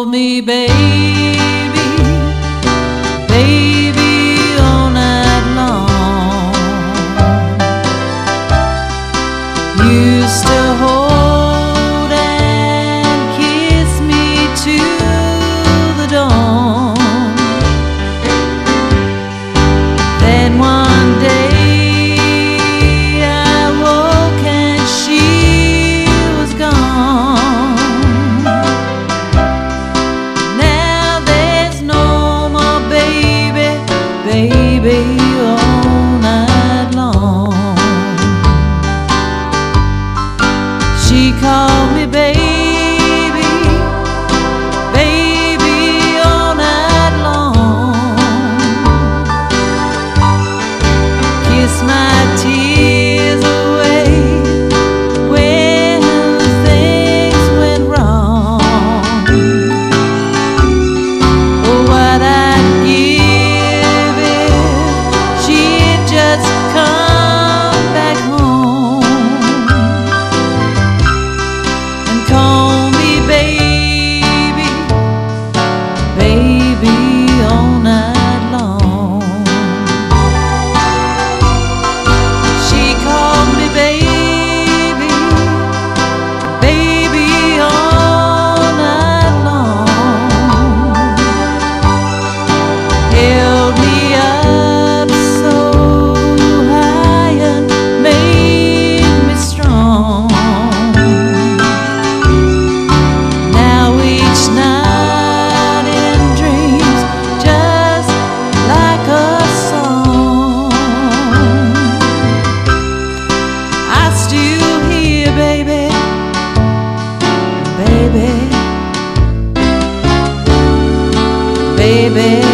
called me baby, baby all night long. Used to hold and kiss me till the dawn. Then one day I woke and she was gone. Now there's no more baby, baby all night long. She called me baby, baby all night long. Kiss my tears away when things went wrong. Oh, what I'd give if she'd just come back home and call me baby, baby all night long. She called me baby, baby all night long. Held me up so high and made me strong. Now each night in dreams, just like a song, I still hear baby, baby, baby